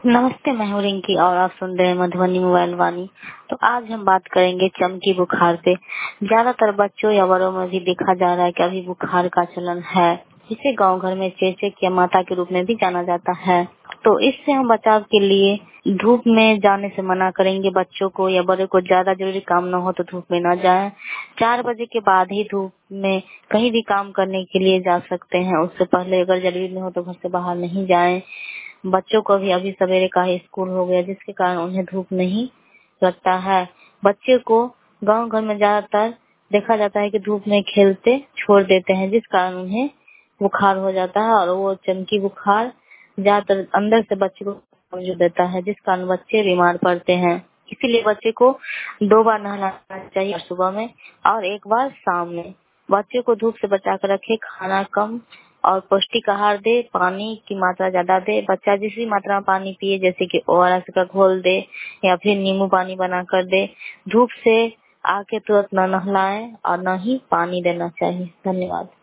नमस्ते, मैं हूँ रिंकी और आप सुन रहे हैं मधुबनी मोबाइल वाणी। तो आज हम बात करेंगे चमकी बुखार पे। ज्यादातर बच्चों या बड़ों में भी देखा जा रहा है कि अभी बुखार का चलन है, जिसे गांव घर में चेचक या माता के रूप में भी जाना जाता है। तो इससे हम बचाव के लिए धूप में जाने से मना करेंगे। बच्चों को या बड़े को ज्यादा जरूरी काम न हो तो धूप में न जाएं। 4 बजे के बाद ही धूप में कहीं भी काम करने के लिए जा सकते हैं। उससे पहले अगर जरूरी नहीं हो तो घर से बाहर नहीं जाएं। बच्चों को भी अभी सवेरे का ही स्कूल हो गया, जिसके कारण उन्हें धूप नहीं लगता है। बच्चे को गांव घर में ज्यादातर देखा जाता है कि धूप में खेलते छोड़ देते हैं, जिस कारण उन्हें बुखार हो जाता है और वो चमकी बुखार ज्यादातर अंदर से बच्चे को कमजोर देता है, जिस कारण बच्चे बीमार पड़ते हैं। इसीलिए बच्चे को 2 बार नहलाना चाहिए, सुबह में और 1 बार शाम में। बच्चे को धूप से बचा कर रखे, खाना कम और पौष्टिक आहार दे, पानी की मात्रा ज्यादा दे। बच्चा जिस भी मात्रा में पानी पिए, जैसे कि ओआरएस का घोल दे या फिर नींबू पानी बना कर दे। धूप से आके तुरंत न नहलाएं और न ही पानी देना चाहिए। धन्यवाद।